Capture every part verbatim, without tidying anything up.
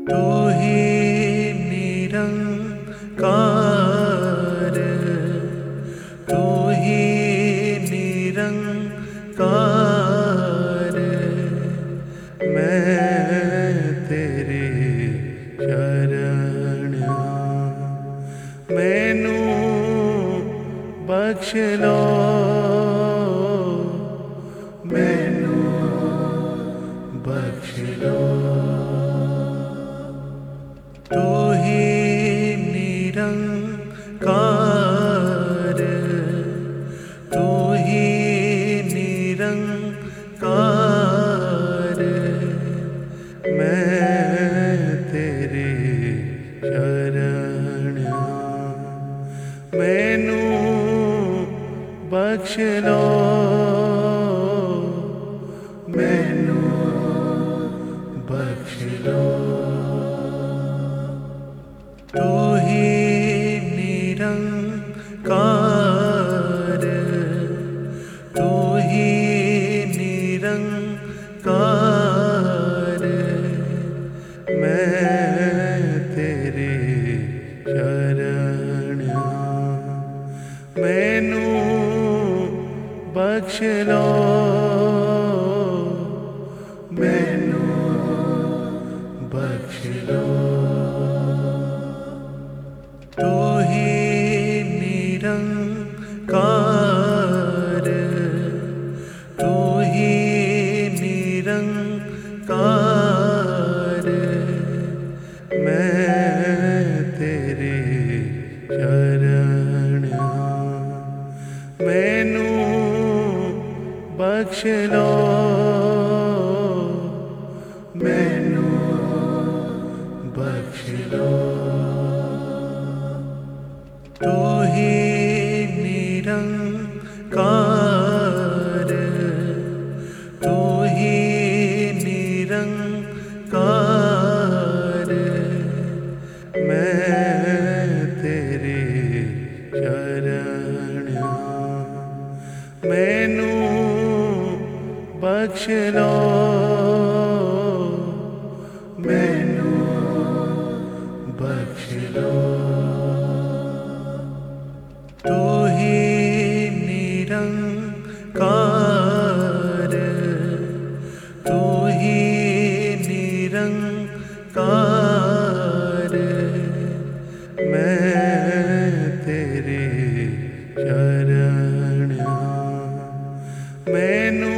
तू ही निरंकार, तू ही निरंकार। मैं तेरे शरण मैनू बख्श लो, मैनू बख्श लो। तू ही निरंकार, तू ही निरंकार। मैं तेरे शरण मैनू बख्श लो, मैनू बख्श लो। तू ही निरंकार, तू ही निरंकार। मैं तेरे शरण मैनू बख्श लो, मैनू बख्श लो। तू ही निरंकार, तू ही निरंकार। मैं तेरे शरण मैनू बख्श लो, मैनू बख्श लो। तू ही निरंकार, तू ही निरंकार। मैं तेरे शरण मैनू बख्श लो, मैनू बख्श लो। तू ही निरंकार, तू ही निरंकार। मैं तेरे शरण मैनू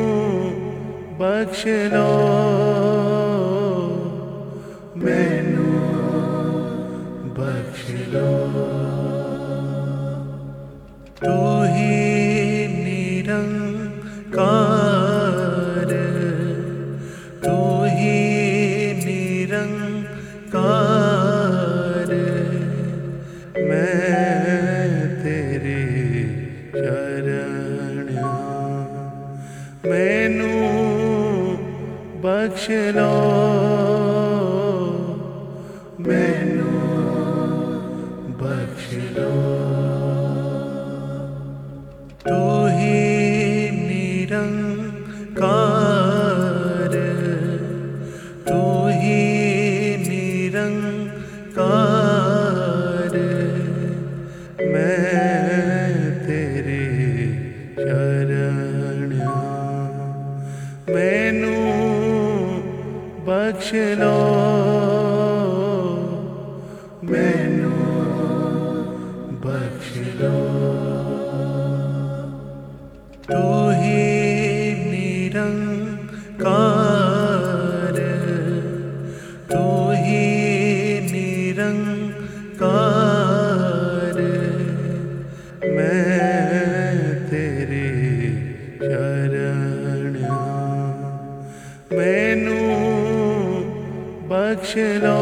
बख्श लो, मैनू बख्श लो। तू ही निरंकार, तू ही निरंकार। मैं तेरे शरण मैनू बख्श लो, मैनू बख्श लो। तू ही निरंकार, तू ही निरंकार। मैं तेरे शरण मैनू बख्श लो, मैनू बख्श लो। तू ही निरंकार, तू ही निरंकार। मैं तेरे शरण मैनू बख्श लो,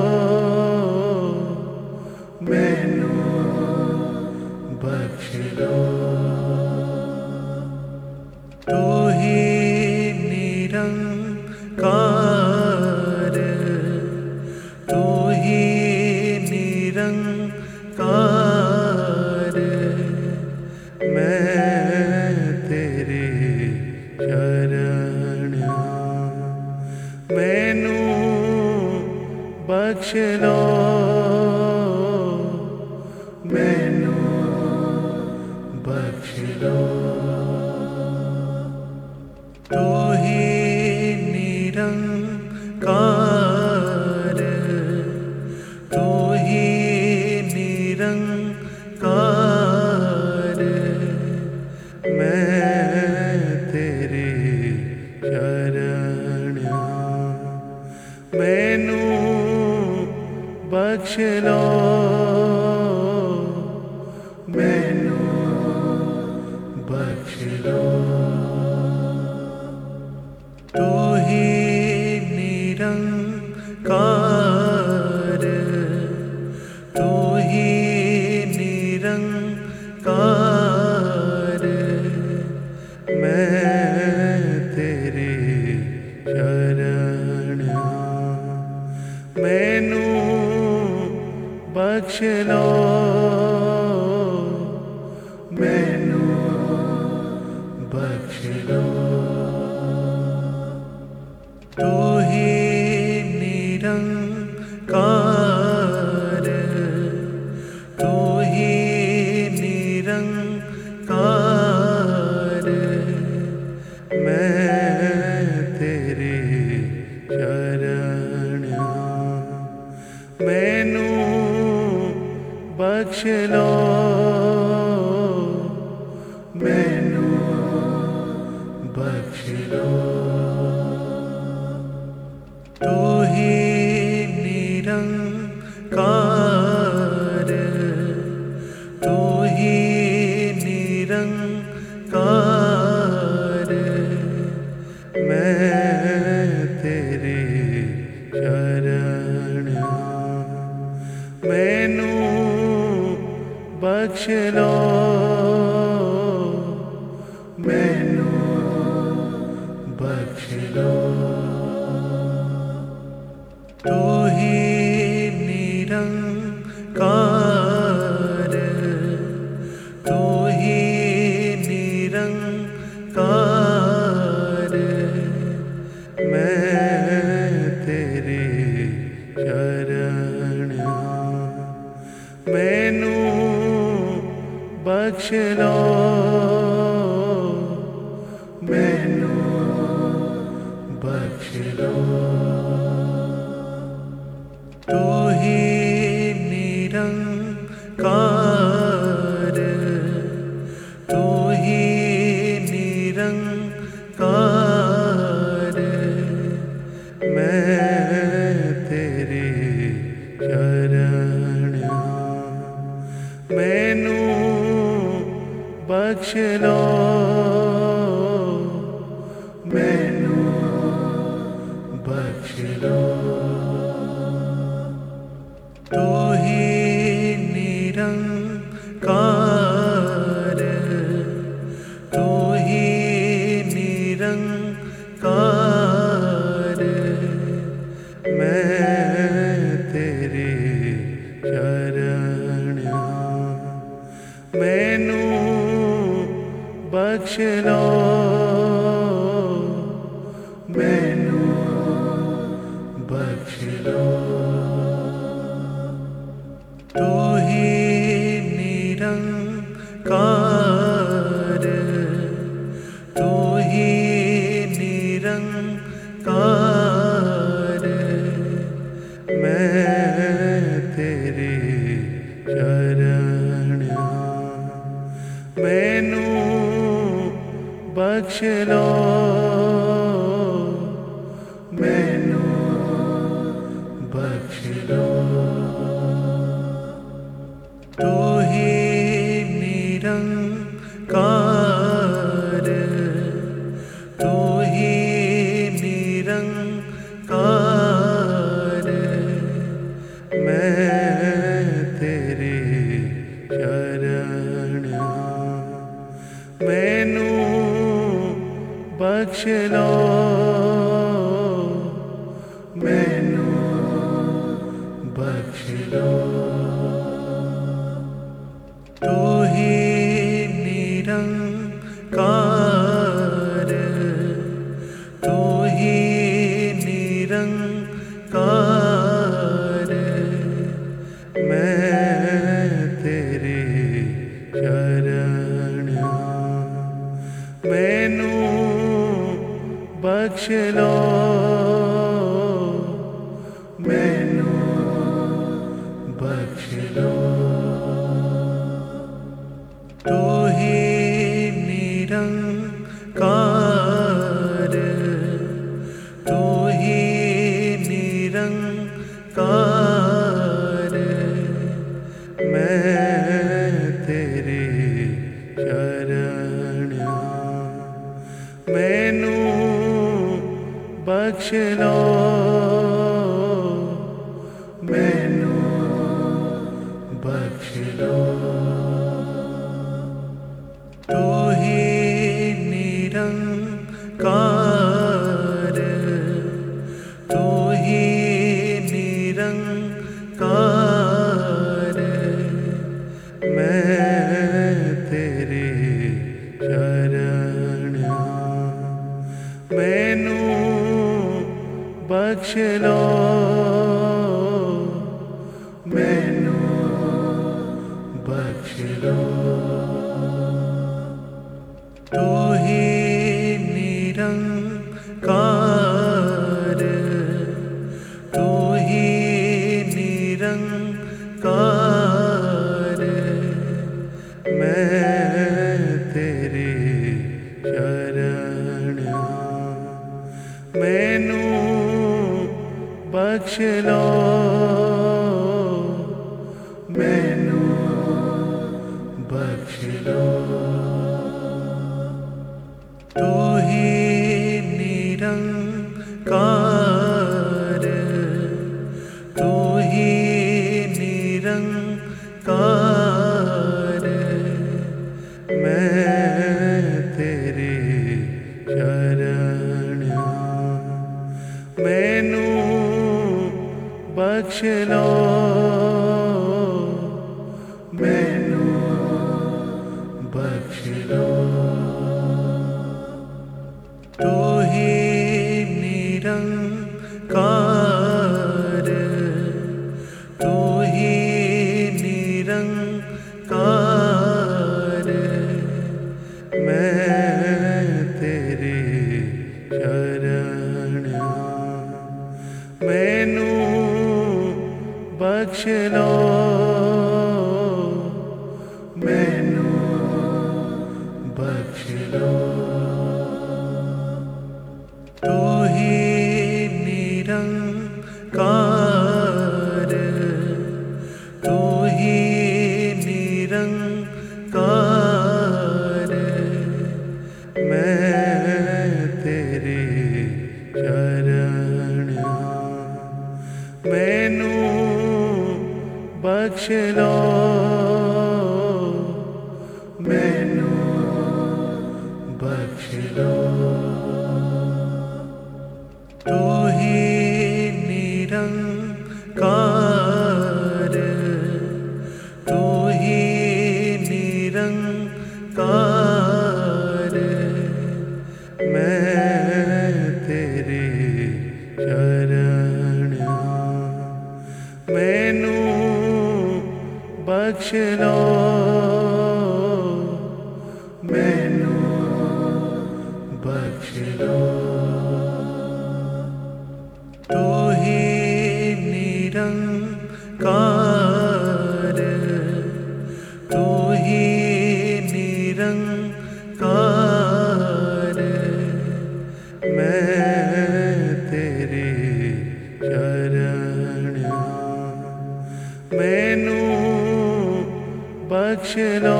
मैनू बख्श लो। तू ही निरंकार, तू ही निरंकार। मैं तेरे शरण मैनू बख्श लो मैनू बख्श लो। तू ही निरंकार, तू ही निरंकार, मैं तेरे शरण मैनू बख्श लो मैनू बख्श लो। तू ही निरंकार, तू ही निरंकार, मैं तेरे शरण मैनू बख्श लो मैनू बख्श लो। तू ही निरंकार, तू ही निरंकार, मैं तेरे शरण मैनू बख्श लो मैनू बख्श लो। तू ही निरंकार, तू ही निरंकार, मैं तेरे शरण मैनू बख्श लो मैनू बख्श लो। तू ही निरंकार, तू ही निरंकार, मैं तेरे शरण मैनू बख्श लो मैनू बख्श लो। तू ही निरंकार, तू ही निरंकार, मैं तेरे शरण मैनू बख्श लो मैनू बख्श लो। तू ही निरंकार, तू ही निरंकार, मैं तेरे शरण मैनू बख्श लो मैनू बख्श लो। तू ही निरंकार, तू ही निरंकार, मैं तेरे शरण मैनू बख्श लो मैनू बख्श लो। तू ही निरंकार, तू ही निरंकार, मैं तेरे शरण मैनू बख्श लो मैनू बख्श लो। तू ही निरंकार, तू ही निरंकार, निरंकार मैं तेरे शरण मैनू बख्श लो मैनू बख्श लो तू ही निरंकार तू ही निरंकार मैं तेरे शरण मैनू बख्श लो मैनू बख्श लो तू ही निरंकार तू ही निरंकार मैं तेरे शरण मैनू बख्श लो मैनू बख्श लो तू ही निरंकार तू ही निरंकार मैं तेरे शरण मैनू बख्श लो मैनू बख्श लो तू ही निरंकार तू ही निरंकार मैं तेरे शरण मैनू बख्श लो मैनू बख्श लो तू ही निरंकार तू ही निरंकार मैं तेरे शरण मैनू बख्श लो मैनू बख्श लो तू ही निरंकार तू ही निरंकार मैं तेरे शरण मैनू बख्श लो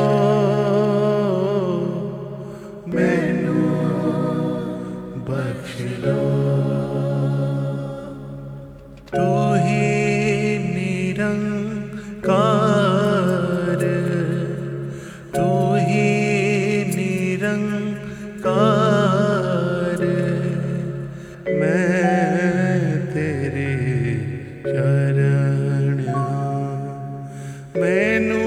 मैनू बख्श लो तू ही निरंकार तू ही निरंकार मैं तेरे शरण मैनू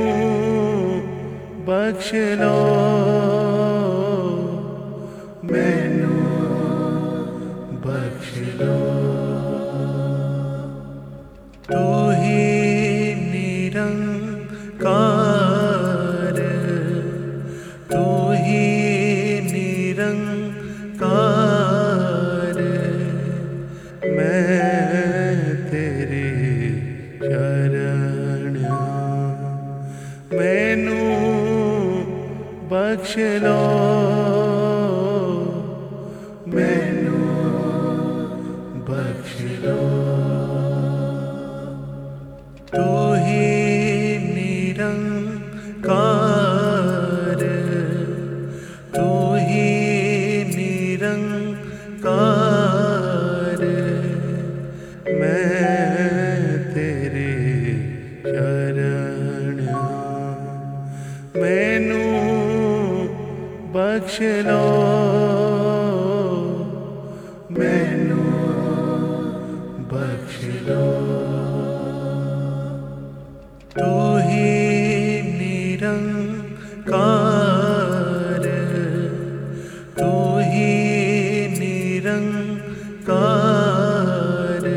बख्श लो मैनू बख्श लो तू ही निरंकार तू ही निरंकार मैं तेरे शरण मैनू बख्श लो मैनू बख्श लो तू ही निरंकार तू ही निरंकार मैं तेरे शरण मैनू बख्श लो मैनू बख्श लो। तू ही निरंकार, तू ही निरंकार,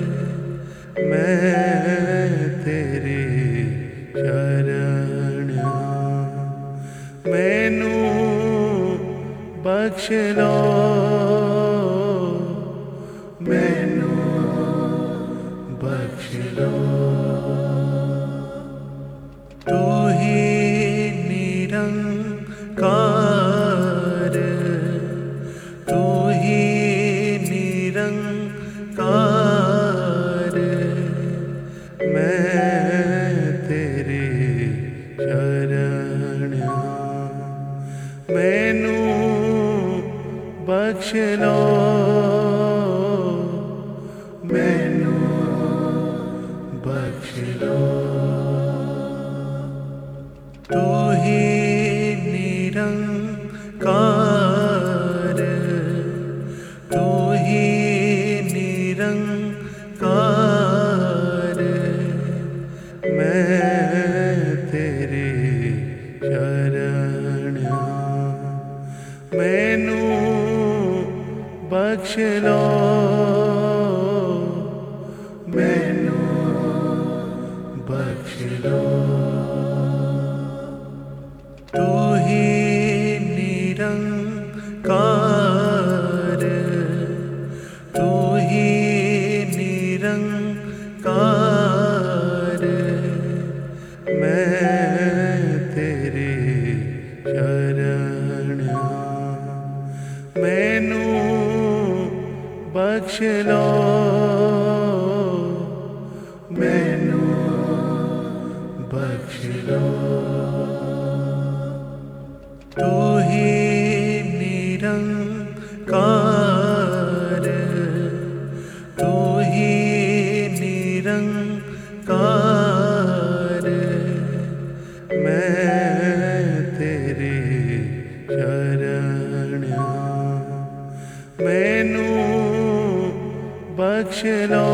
मैं तेरे शरण मैनू बख्श लो, मैनू बख्श लो। तू ही निरंकार, तू ही निरंकार, मैं तेरे शरण मैनू बख्श लो, मैनू बख्श लो। तू ही निरंकार, तू ही निरंकार, मैं तेरे शरण मैनू बख्श लो, मैनू बख्श लो। तू ही निरंकार, तू ही निरंकार, मैं तेरे शरण मैनू बख्श लो, मैनू बख्श लो। तू ही निरंकार, तू ही निरंकार, मैं तेरे शरण मैनू बख्श लो,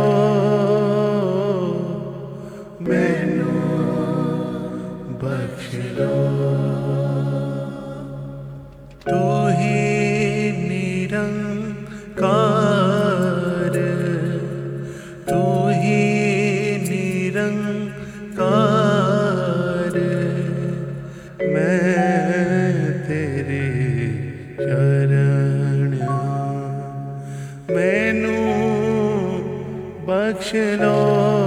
मैनू बख्श लो। तू ही निरंकार, तू ही निरंकार, मैं तेरे शरण मैनू बख्श लो,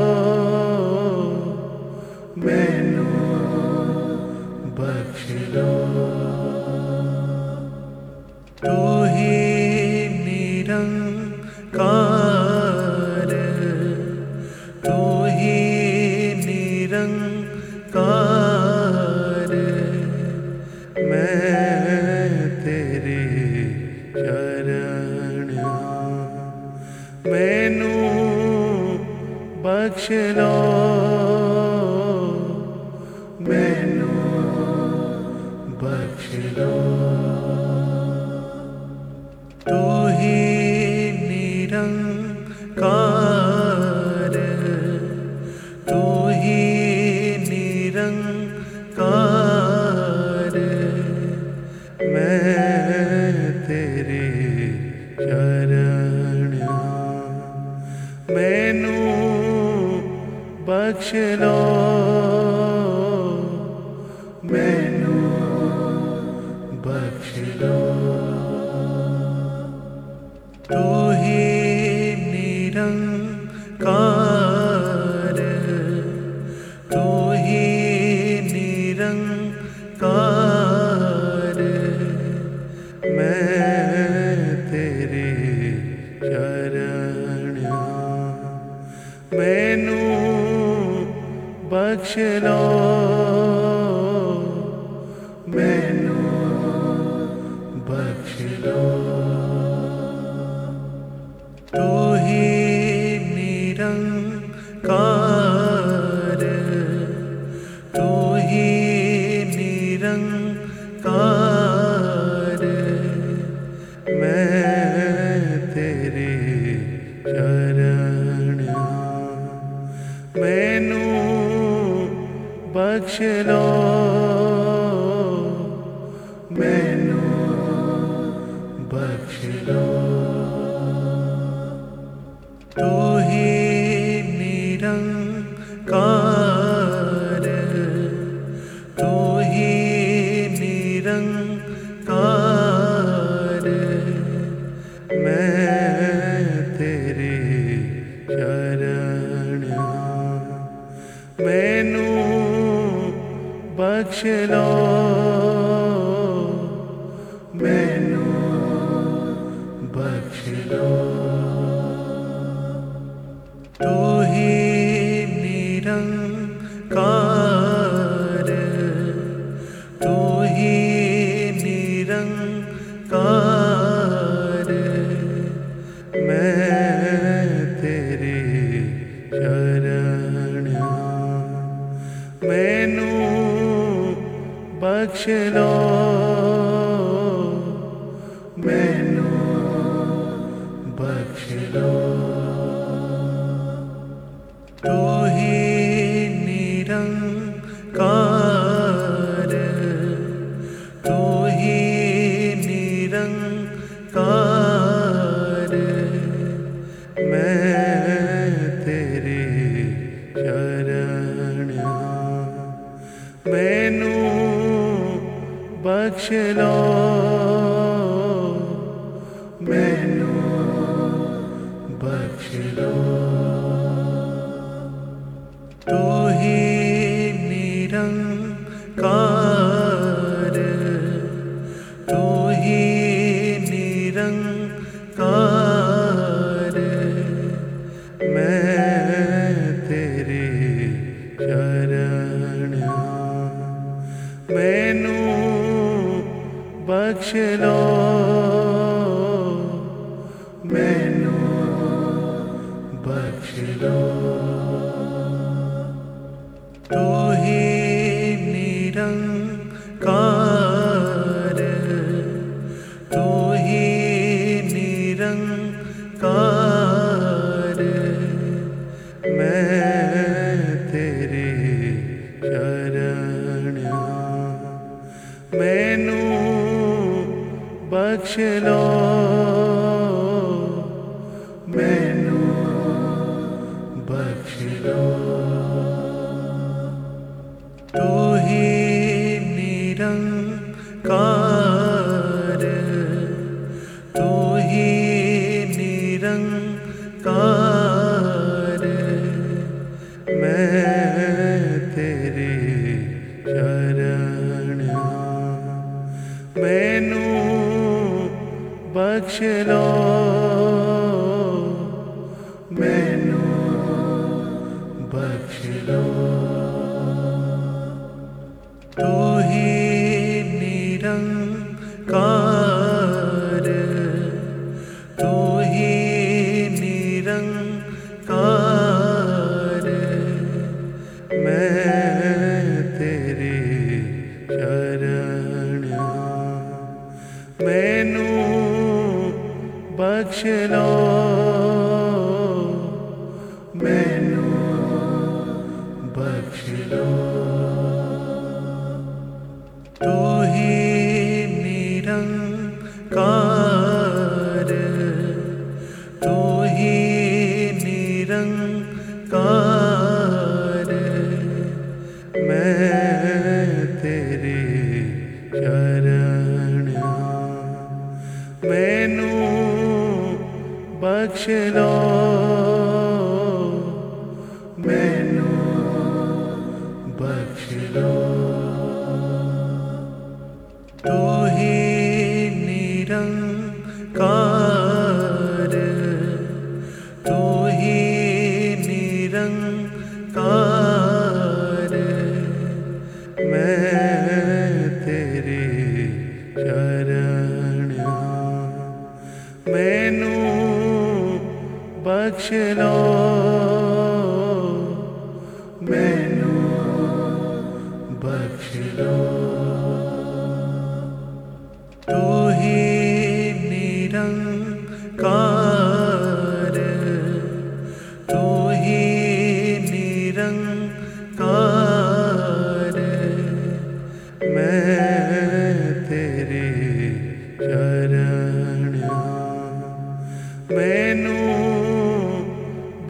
मैनू बख्श लो। तू ही निरंकार, तू ही निरंकार, मैं तेरे शरण मैनू बख्श लो, मैनू बख्श लो। तू ही निरंकार, तू ही निरंकार, मैं तेरे शरण मैनू बख्श लो, मैनू बख्श लो। तू ही निरंकार, तू ही निरंकार, मैं तेरे शरण मैनू बख्श लो, मैनू बख्श लो। तू ही निरंकार, तू ही निरंकार, मैं तेरे शरण मैनू बख्श लो मैनू बख्श लो। तू ही निरंकार, तू ही निरंकार, मैं तेरे शरण मैनू बख्श लो मैनू बख्श लो। तू ही निरंकार, तू ही निरंकार, मैं तेरे शरण मैनू बख्श लो मैनू बख्श लो। तू ही निरंकार, तू ही निरंकार, मैं तेरे शरण मैनू बख्श लो मैनू बख्श लो। तू ही निरंकार, तू ही निरंकार, मैं तेरे शरण मैनू बख्श लो मैनू बख्श लो। तू ही निरंकार, तू ही निरंकार, मैं तेरे शरण मैनू बख्श लो मैनू बख्श लो। तू ही निरंकार, तू ही निरंकार, मैं तेरे शरण मैनू बख्श लो मैनू बख्श लो। तू ही निरंकार, तू ही निरंकार, मैं तेरे शरण मैनू बख्श लो मैनू बख्श लो। तू ही निरंकार, तू ही निरंकार, मैं तेरे शरण मैनू बख्श लो मैनू बख्श लो। तू ही निरंकार, तू ही निरंकार,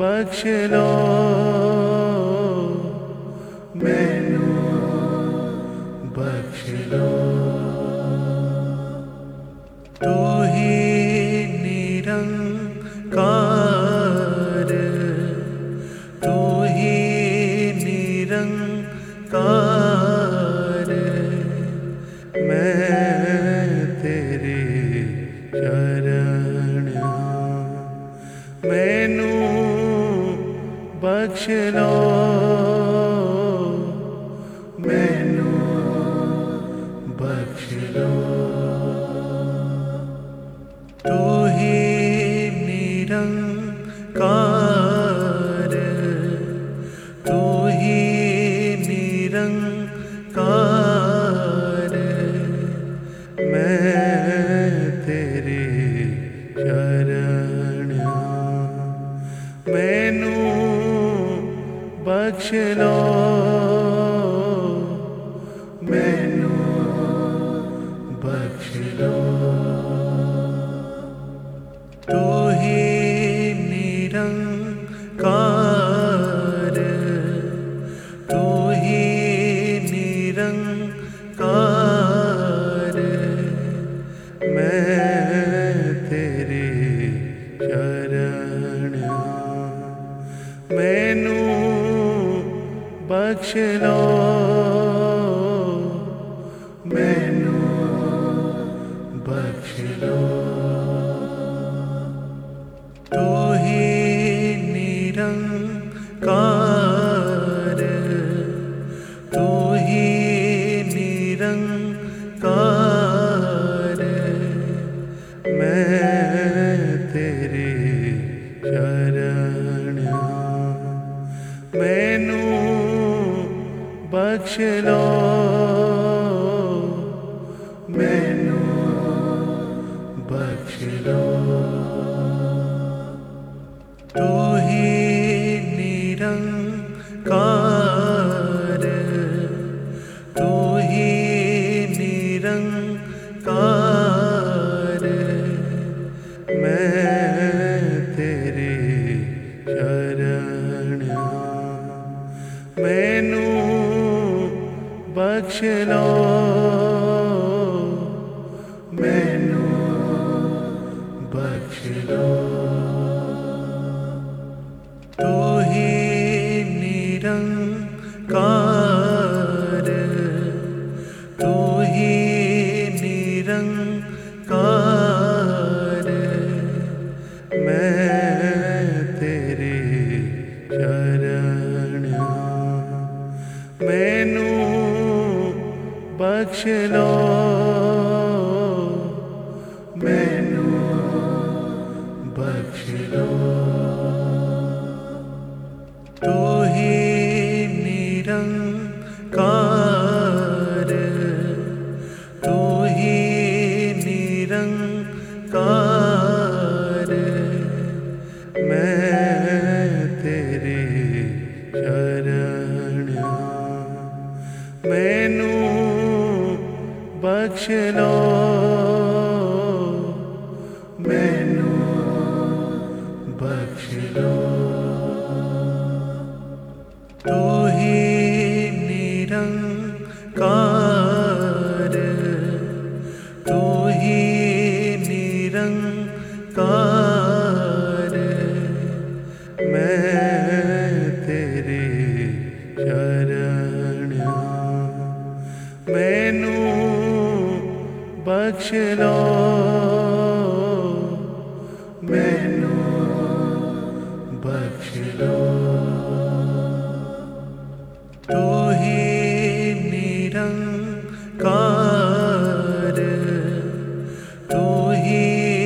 बख्श लो मैनू बख्श लो। तू ही निरंकार, तू ही निरंकार, मैं तेरे शरण आं। मैनू बख्श लो मैनू बख्श लो। तू ही निरंकार, तू ही निरंकार, मैं तेरे शरण आं। मैनू बख्श लो मैनू बख्श लो। तू ही निरंकार, तू ही निरंकार, मैं तेरे शरण आं। मैनू बख्श लो मैनू बख्श लो। तू ही निरंकार, तू ही निरंकार, मैं तेरे शरण आं। मैनू बख्श लो मैनू बख्श लो। तू ही निरंकार, तू ही निरंकार, मैं तेरे शरण आं। मैनू बख्श लो मैनू बख्श लो। तू ही निरंकार, तू ही निरंकार, मैं तेरे शरण आं। मैनू बख्श लो मैनू बख्श लो। तू ही निरंकार, तू ही निरंकार, मैं तेरे शरण आं। मैनू बख्श लो मैनू बख्श लो। तू ही निरंकार, तू ही निरंकार, मैं तेरे शरण आं। मैनू बख्श लो मैनू बख्श लो। तू ही निरंकार, तू ही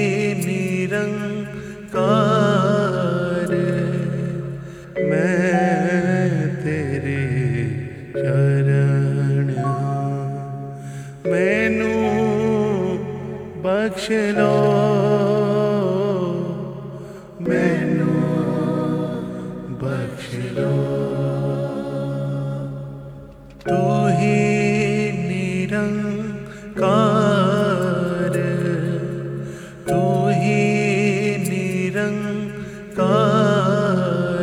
निरंकार, मैं तेरे शरण आं। मैनू बख्श लो मैनू बख्श लो। तू ही निरंकार, तू ही निरंकार,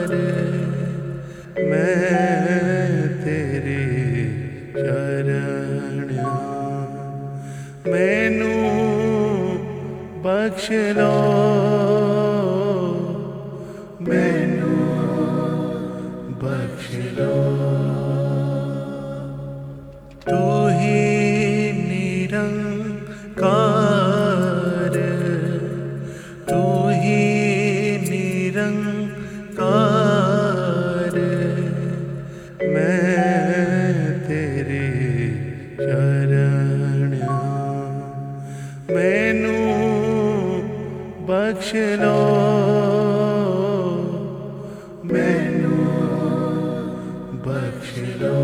बख्श लो।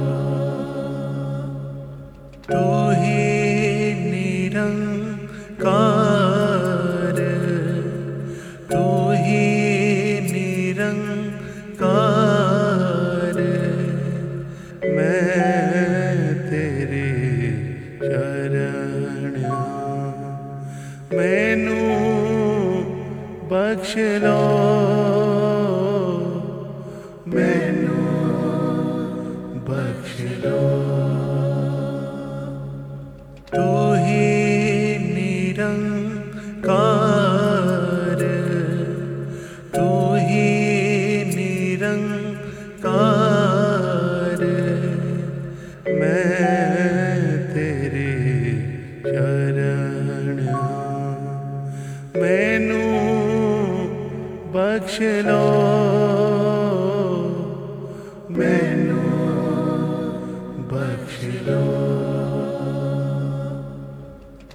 तू ही निरंकार, तू ही निरंकार, मैं तेरे चरण मैनू बख्श लो, मैनू बख्श लो। तू ही निरंकार, तू ही निरंकार, मैं तेरे चरण मैनू बख्श लो, मैनू